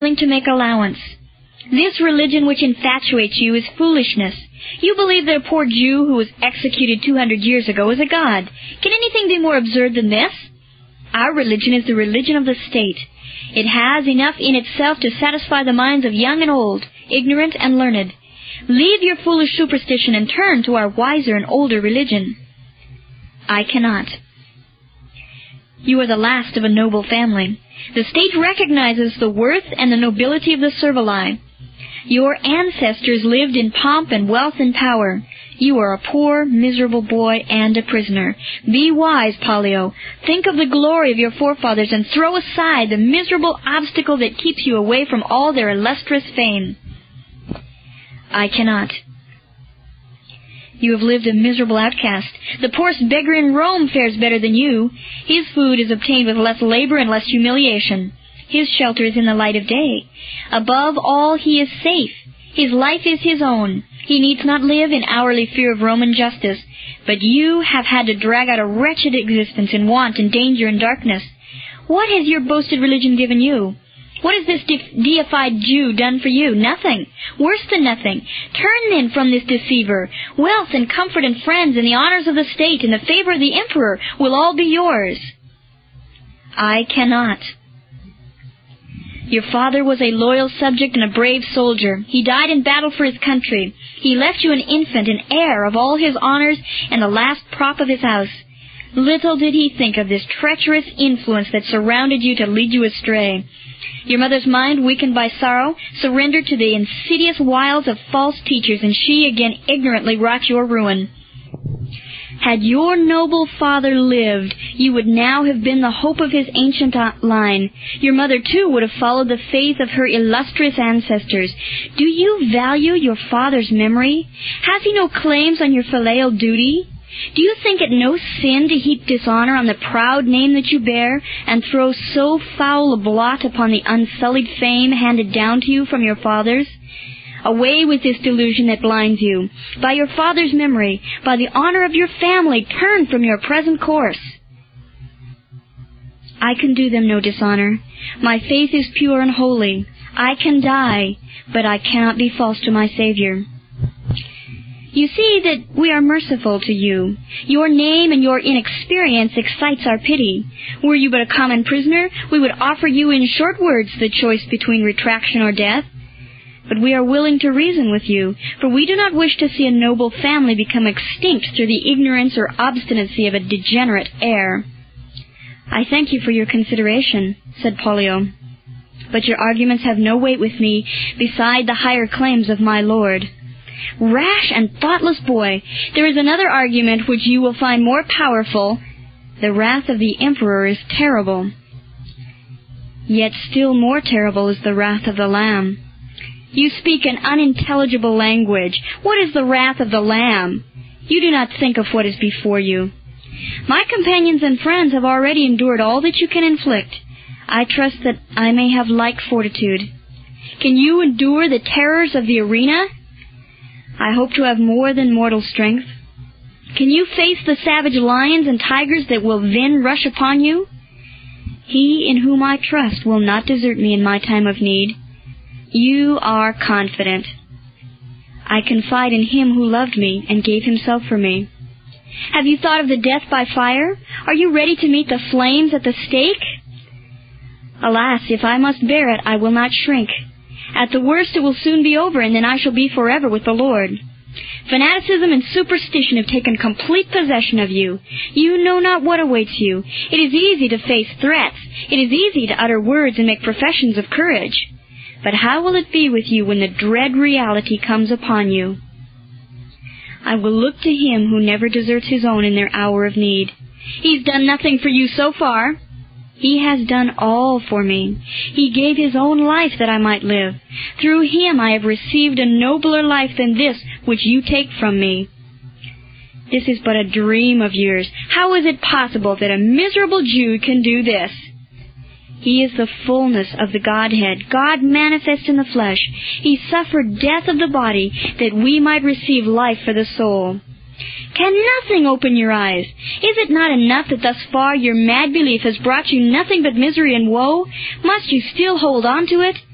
willing to make allowance. This religion which infatuates you is foolishness. You believe that a poor Jew who was executed 200 years ago is a god. Can anything be more absurd than this? Our religion is the religion of the state. It has enough in itself to satisfy the minds of young and old, ignorant and learned. Leave your foolish superstition and turn to our wiser and older religion. I cannot. You are the last of a noble family. The state recognizes the worth and the nobility of the Servili. Your ancestors lived in pomp and wealth and power. You are a poor, miserable boy and a prisoner. Be wise, Pollio. Think of the glory of your forefathers and throw aside the miserable obstacle that keeps you away from all their illustrious fame. I cannot. You have lived a miserable outcast. The poorest beggar in Rome fares better than you. His food is obtained with less labor and less humiliation. His shelter is in the light of day. Above all, he is safe. His life is his own. He needs not live in hourly fear of Roman justice. But you have had to drag out a wretched existence in want and danger and darkness. What has your boasted religion given you? What has this deified Jew done for you? Nothing. Worse than nothing. Turn then from this deceiver. Wealth and comfort and friends and the honors of the state and the favor of the emperor will all be yours. I cannot. Your father was a loyal subject and a brave soldier. He died in battle for his country. He left you an infant and heir of all his honors and the last prop of his house. Little did he think of this treacherous influence that surrounded you to lead you astray. Your mother's mind, weakened by sorrow, surrendered to the insidious wiles of false teachers, and she again ignorantly wrought your ruin. Had your noble father lived, you would now have been the hope of his ancient line. Your mother, too, would have followed the faith of her illustrious ancestors. Do you value your father's memory? Has he no claims on your filial duty? Do you think it no sin to heap dishonor on the proud name that you bear, and throw so foul a blot upon the unsullied fame handed down to you from your fathers? Away with this delusion that blinds you. By your father's memory, by the honor of your family, turn from your present course. I can do them no dishonor. My faith is pure and holy. I can die, but I cannot be false to my Savior. You see that we are merciful to you. Your name and your inexperience excites our pity. Were you but a common prisoner, we would offer you in short words the choice between retraction or death. But we are willing to reason with you, for we do not wish to see a noble family become extinct through the ignorance or obstinacy of a degenerate heir. I thank you for your consideration, said Pollio, but your arguments have no weight with me beside the higher claims of my lord. Rash and thoughtless boy, there is another argument which you will find more powerful. The wrath of the emperor is terrible. Yet still more terrible is the wrath of the Lamb. You speak an unintelligible language. What is the wrath of the Lamb? You do not think of what is before you. My companions and friends have already endured all that you can inflict. I trust that I may have like fortitude. Can you endure the terrors of the arena? I hope to have more than mortal strength. Can you face the savage lions and tigers that will then rush upon you? He in whom I trust will not desert me in my time of need. You are confident. I confide in him who loved me and gave himself for me. Have you thought of the death by fire? Are you ready to meet the flames at the stake? Alas, if I must bear it, I will not shrink. At the worst, it will soon be over, and then I shall be forever with the Lord. Fanaticism and superstition have taken complete possession of you. You know not what awaits you. It is easy to face threats. It is easy to utter words and make professions of courage. But how will it be with you when the dread reality comes upon you? I will look to him who never deserts his own in their hour of need. He's done nothing for you so far. He has done all for me. He gave his own life that I might live. Through him I have received a nobler life than this which you take from me. This is but a dream of yours. How is it possible that a miserable Jew can do this? He is the fullness of the Godhead, God manifest in the flesh. He suffered death of the body that we might receive life for the soul. Can nothing open your eyes? Is it not enough that thus far your mad belief has brought you nothing but misery and woe? Must you still hold on to it?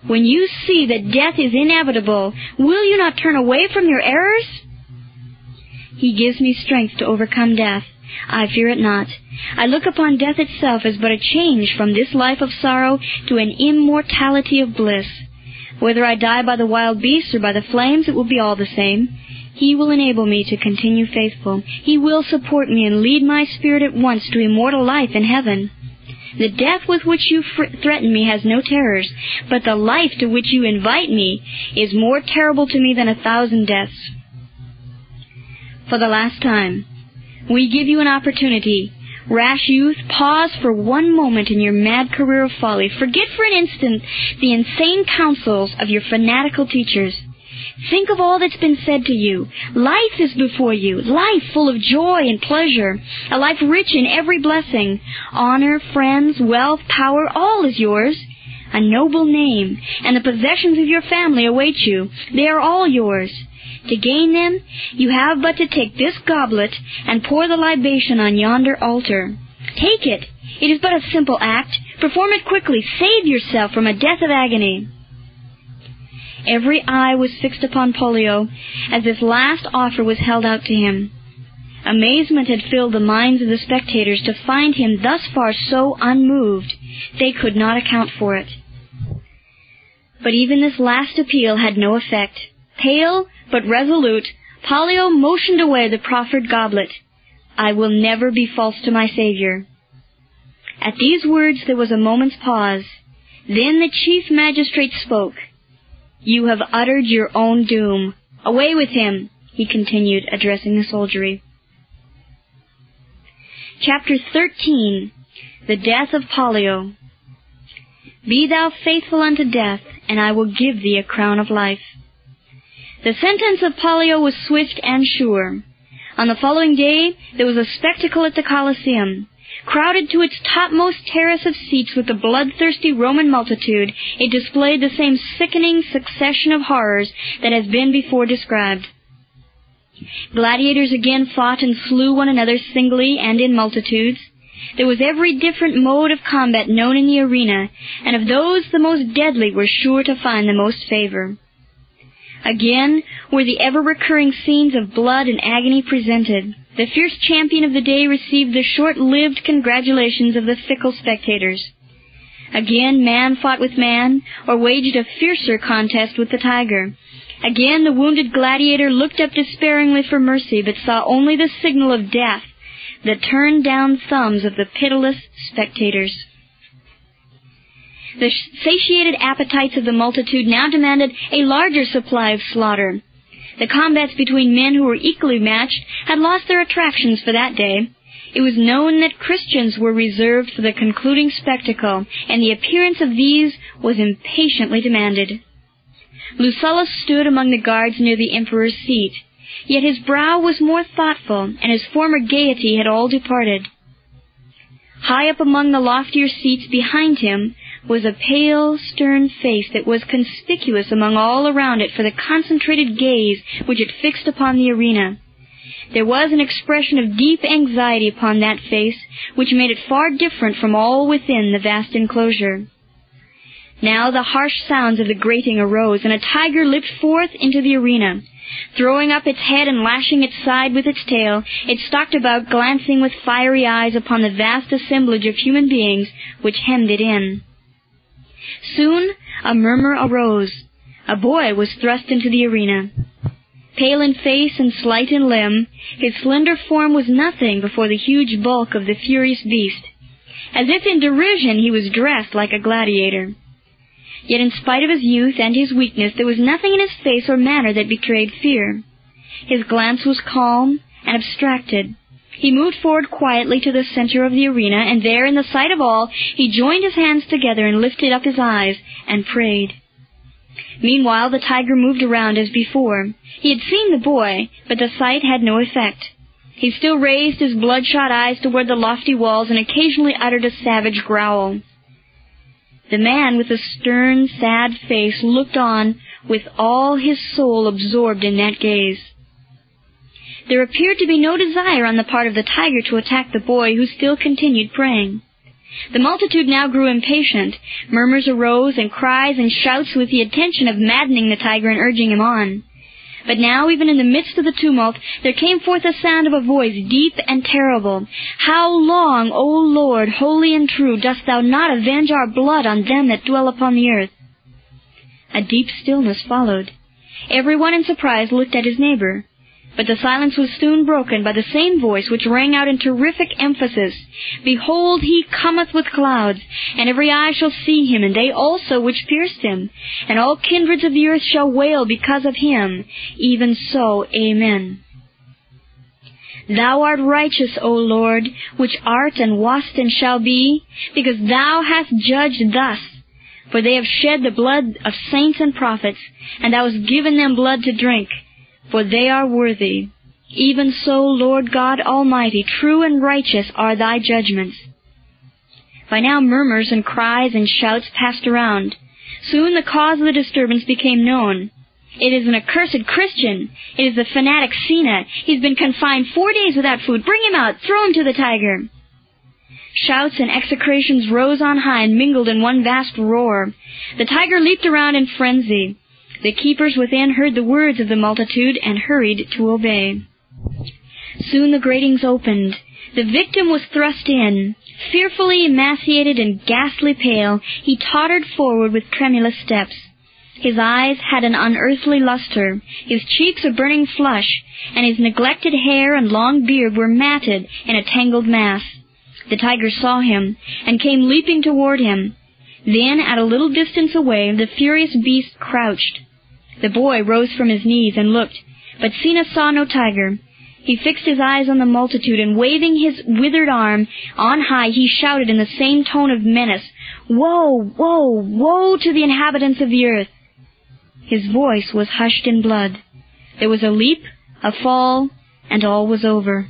When you see that death is inevitable, will you not turn away from your errors? He gives me strength to overcome death. I fear it not. I look upon death itself as but a change from this life of sorrow to an immortality of bliss. Whether I die by the wild beasts or by the flames, it will be all the same. He will enable me to continue faithful. He will support me and lead my spirit at once to immortal life in heaven. The death with which you threaten me has no terrors, but the life to which you invite me is more terrible to me than 1,000 deaths. For the last time, we give you an opportunity. Rash youth, pause for one moment in your mad career of folly. Forget for an instant the insane counsels of your fanatical teachers. Think of all that's been said to you. Life is before you, life full of joy and pleasure, a life rich in every blessing. Honor, friends, wealth, power, all is yours. A noble name, and the possessions of your family await you. They are all yours. To gain them, you have but to take this goblet and pour the libation on yonder altar. Take it. It is but a simple act. Perform it quickly. Save yourself from a death of agony. Every eye was fixed upon Pollio as this last offer was held out to him. Amazement had filled the minds of the spectators to find him thus far so unmoved. They could not account for it. But even this last appeal had no effect. Pale but resolute, Pollio motioned away the proffered goblet. I will never be false to my Savior. At these words there was a moment's pause. Then the chief magistrate spoke. You have uttered your own doom. Away with him, he continued, addressing the soldiery. Chapter 13. The Death of Pollio. Be thou faithful unto death, and I will give thee a crown of life. The sentence of Pollio was swift and sure. On the following day, there was a spectacle at the Colosseum. Crowded to its topmost terrace of seats with the bloodthirsty Roman multitude, it displayed the same sickening succession of horrors that has been before described. Gladiators again fought and slew one another singly and in multitudes. There was every different mode of combat known in the arena, and of those the most deadly were sure to find the most favor. Again were the ever-recurring scenes of blood and agony presented. The fierce champion of the day received the short-lived congratulations of the fickle spectators. Again man fought with man, or waged a fiercer contest with the tiger. Again the wounded gladiator looked up despairingly for mercy, but saw only the signal of death, the turned-down thumbs of the pitiless spectators. The satiated appetites of the multitude now demanded a larger supply of slaughter. The combats between men who were equally matched had lost their attractions for that day. It was known that Christians were reserved for the concluding spectacle, and the appearance of these was impatiently demanded. Lucullus stood among the guards near the emperor's seat, yet his brow was more thoughtful, and his former gaiety had all departed. High up among the loftier seats behind him was a pale, stern face that was conspicuous among all around it for the concentrated gaze which it fixed upon the arena. There was an expression of deep anxiety upon that face, which made it far different from all within the vast enclosure. Now the harsh sounds of the grating arose, and a tiger leaped forth into the arena. Throwing up its head and lashing its side with its tail, it stalked about, glancing with fiery eyes upon the vast assemblage of human beings which hemmed it in. Soon a murmur arose. A boy was thrust into the arena. Pale in face and slight in limb, his slender form was nothing before the huge bulk of the furious beast. As if in derision, he was dressed like a gladiator. Yet in spite of his youth and his weakness, there was nothing in his face or manner that betrayed fear. His glance was calm and abstracted. He moved forward quietly to the center of the arena, and there, in the sight of all, he joined his hands together and lifted up his eyes and prayed. Meanwhile, the tiger moved around as before. He had seen the boy, but the sight had no effect. He still raised his bloodshot eyes toward the lofty walls and occasionally uttered a savage growl. The man with the stern, sad face looked on with all his soul absorbed in that gaze. There appeared to be no desire on the part of the tiger to attack the boy, who still continued praying. The multitude now grew impatient. Murmurs arose, and cries and shouts with the intention of maddening the tiger and urging him on. But now, even in the midst of the tumult, there came forth a sound of a voice deep and terrible. How long, O Lord, holy and true, dost thou not avenge our blood on them that dwell upon the earth? A deep stillness followed. Everyone in surprise looked at his neighbor. But the silence was soon broken by the same voice which rang out in terrific emphasis, Behold, he cometh with clouds, and every eye shall see him, and they also which pierced him, and all kindreds of the earth shall wail because of him. Even so, Amen. Thou art righteous, O Lord, which art and wast and shall be, because thou hast judged thus. For they have shed the blood of saints and prophets, and thou hast given them blood to drink, for they are worthy. Even so, Lord God Almighty, true and righteous are thy judgments. By now murmurs and cries and shouts passed around. Soon the cause of the disturbance became known. It is an accursed Christian. It is the fanatic Sina. He's been confined 4 days without food. Bring him out. Throw him to the tiger. Shouts and execrations rose on high and mingled in one vast roar. The tiger leaped around in frenzy. The keepers within heard the words of the multitude and hurried to obey. Soon the gratings opened. The victim was thrust in. Fearfully emaciated and ghastly pale, he tottered forward with tremulous steps. His eyes had an unearthly luster, his cheeks a burning flush, and his neglected hair and long beard were matted in a tangled mass. The tiger saw him, and came leaping toward him. Then, at a little distance away, the furious beast crouched. The boy rose from his knees and looked, but Sina saw no tiger. He fixed his eyes on the multitude, and waving his withered arm on high, he shouted in the same tone of menace, Woe, woe, woe to the inhabitants of the earth! His voice was hushed in blood. There was a leap, a fall, and all was over.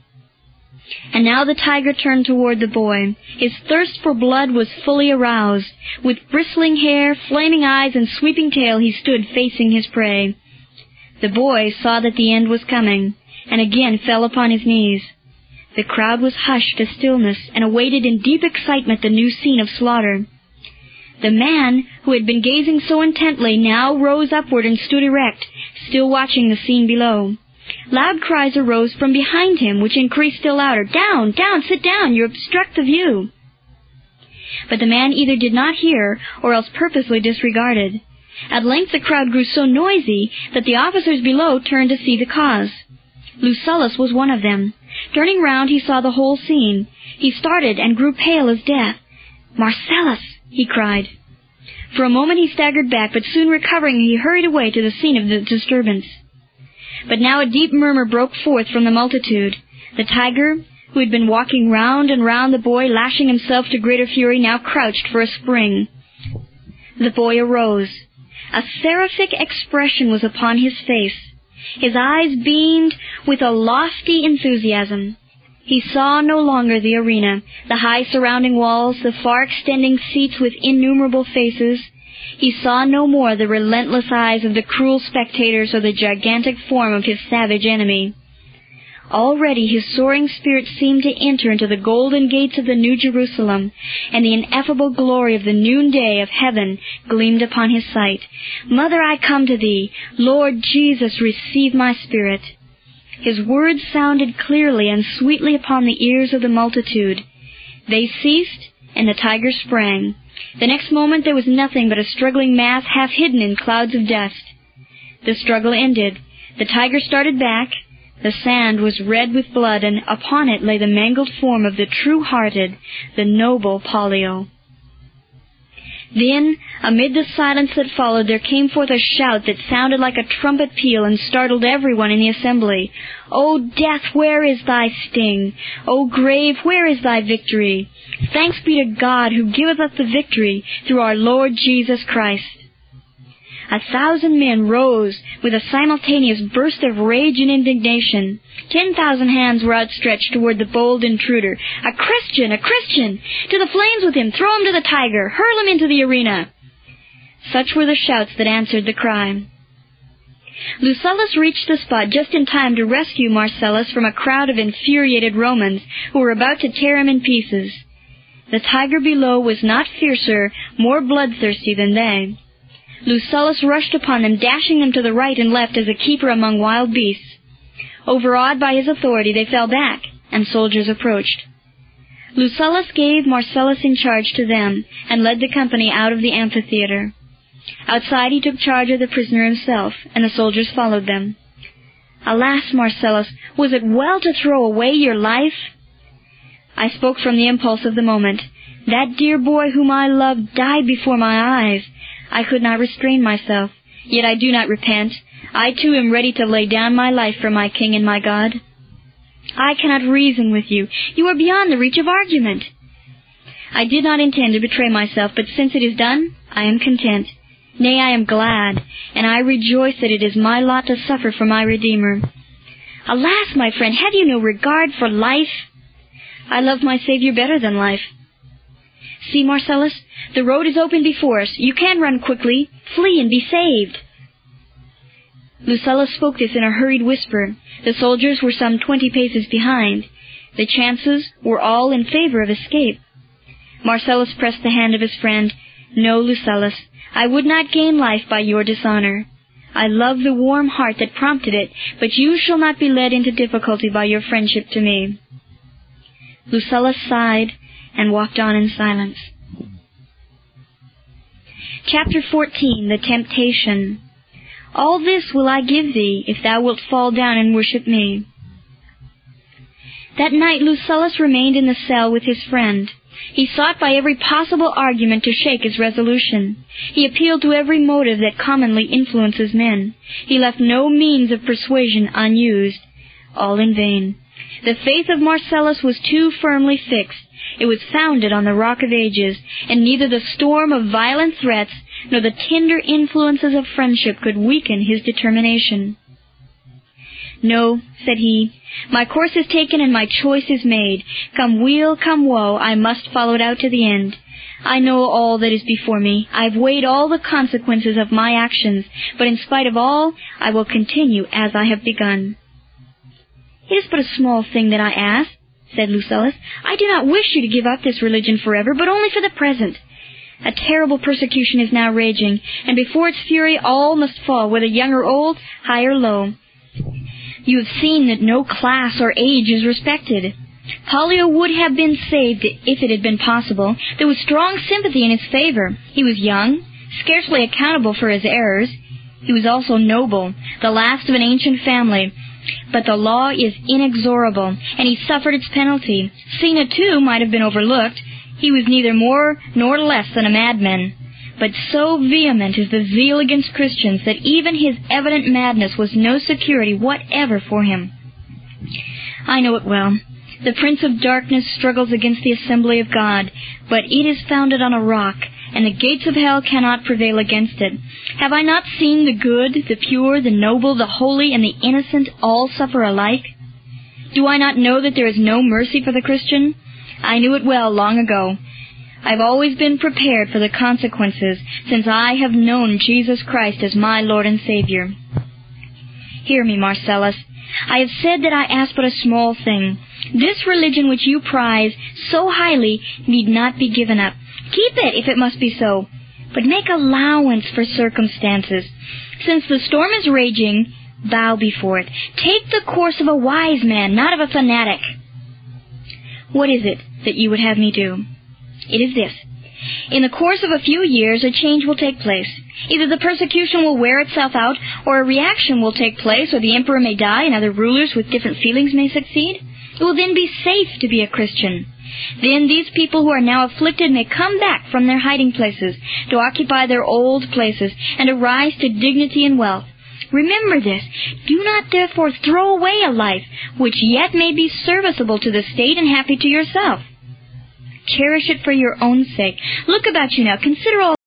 And now the tiger turned toward the boy. His thirst for blood was fully aroused. With bristling hair, flaming eyes, and sweeping tail, he stood facing his prey. The boy saw that the end was coming, and again fell upon his knees. The crowd was hushed to stillness, and awaited in deep excitement the new scene of slaughter. The man, who had been gazing so intently, now rose upward and stood erect, still watching the scene below. Loud cries arose from behind him, which increased still louder. Down, down, sit down, you obstruct the view. But the man either did not hear, or else purposely disregarded. At length the crowd grew so noisy that the officers below turned to see the cause. Lucullus was one of them. Turning round, he saw the whole scene. He started and grew pale as death. "Marcellus!" he cried. For a moment he staggered back, but soon recovering, he hurried away to the scene of the disturbance. But now a deep murmur broke forth from the multitude. The tiger, who had been walking round and round the boy, lashing himself to greater fury, now crouched for a spring. The boy arose. A seraphic expression was upon his face. His eyes beamed with a lofty enthusiasm. He saw no longer the arena, the high surrounding walls, the far-extending seats with innumerable faces. He saw no more the relentless eyes of the cruel spectators or the gigantic form of his savage enemy. Already his soaring spirit seemed to enter into the golden gates of the New Jerusalem, and the ineffable glory of the noonday of heaven gleamed upon his sight. "Mother, I come to thee. Lord Jesus, receive my spirit." His words sounded clearly and sweetly upon the ears of the multitude. They ceased, and the tiger sprang. The next moment there was nothing but a struggling mass half hidden in clouds of dust. The struggle ended. The tiger started back. The sand was red with blood, and upon it lay the mangled form of the true-hearted, the noble Pollio. Then, amid the silence that followed, there came forth a shout that sounded like a trumpet peal and startled everyone in the assembly. "O death, where is thy sting? O grave, where is thy victory? Thanks be to God who giveth us the victory through our Lord Jesus Christ." 1,000 men rose with a simultaneous burst of rage and indignation. 10,000 hands were outstretched toward the bold intruder. "A Christian! A Christian! To the flames with him! Throw him to the tiger! Hurl him into the arena!" Such were the shouts that answered the cry. Lucullus reached the spot just in time to rescue Marcellus from a crowd of infuriated Romans who were about to tear him in pieces. The tiger below was not fiercer, more bloodthirsty than they. Lucullus rushed upon them, dashing them to the right and left as a keeper among wild beasts. Overawed by his authority, they fell back, and soldiers approached. Lucullus gave Marcellus in charge to them, and led the company out of the amphitheater. Outside he took charge of the prisoner himself, and the soldiers followed them. Alas, Marcellus, was it well to throw away your life? I spoke from the impulse of the moment. That dear boy whom I loved died before my eyes. I could not restrain myself, yet I do not repent. I too am ready to lay down my life for my King and my God. I cannot reason with you. You are beyond the reach of argument. I did not intend to betray myself, but since it is done, I am content. Nay, I am glad, and I rejoice that it is my lot to suffer for my Redeemer. Alas, my friend, have you no regard for life? I love my Savior better than life. See, Marcellus, the road is open before us. You can run quickly. Flee and be saved. Lucullus spoke this in a hurried whisper. The soldiers were some 20 paces behind. The chances were all in favor of escape. Marcellus pressed the hand of his friend. No, Lucullus, I would not gain life by your dishonor. I love the warm heart that prompted it, but you shall not be led into difficulty by your friendship to me. Lucullus sighed and walked on in silence. Chapter 14, The Temptation. All this will I give thee, if thou wilt fall down and worship me. That night Lucullus remained in the cell with his friend. He sought by every possible argument to shake his resolution. He appealed to every motive that commonly influences men. He left no means of persuasion unused. All in vain. The faith of Marcellus was too firmly fixed. It was founded on the rock of ages, and neither the storm of violent threats nor the tender influences of friendship could weaken his determination. No, said he, my course is taken and my choice is made. Come weal, come woe, I must follow it out to the end. I know all that is before me. I've weighed all the consequences of my actions, but in spite of all, I will continue as I have begun. It is but a small thing that I ask, said Lucullus. I do not wish you to give up this religion forever, but only for the present. A terrible persecution is now raging, and before its fury all must fall, whether young or old, high or low. You have seen that no class or age is respected. Pollio would have been saved if it had been possible. There was strong sympathy in his favor. He was young, scarcely accountable for his errors. He was also noble, the last of an ancient family. But the law is inexorable, and he suffered its penalty. Cinna, too, might have been overlooked. He was neither more nor less than a madman. But so vehement is the zeal against Christians that even his evident madness was no security whatever for him. I know it well. The prince of darkness struggles against the assembly of God, but it is founded on a rock, and the gates of hell cannot prevail against it. Have I not seen the good, the pure, the noble, the holy, and the innocent all suffer alike? Do I not know that there is no mercy for the Christian? I knew it well long ago. I've always been prepared for the consequences, since I have known Jesus Christ as my Lord and Savior. Hear me, Marcellus. I have said that I ask but a small thing. This religion which you prize so highly need not be given up. Keep it, if it must be so, but make allowance for circumstances. Since the storm is raging, bow before it. Take the course of a wise man, not of a fanatic. What is it that you would have me do? It is this. In the course of a few years, a change will take place. Either the persecution will wear itself out, or a reaction will take place, or the emperor may die, and other rulers with different feelings may succeed. It will then be safe to be a Christian. Then these people who are now afflicted may come back from their hiding places, to occupy their old places, and to rise to dignity and wealth. Remember this. Do not therefore throw away a life which yet may be serviceable to the state and happy to yourself. Cherish it for your own sake. Look about you now. Consider all